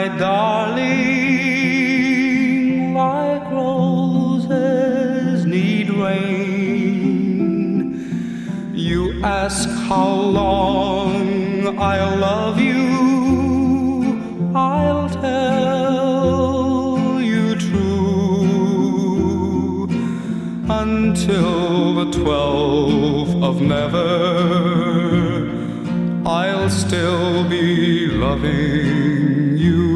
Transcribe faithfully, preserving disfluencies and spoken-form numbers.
my darling, like roses need rain. You ask how long I'll love you, I'll tell you true, until the twelfth of never, I'll still be loving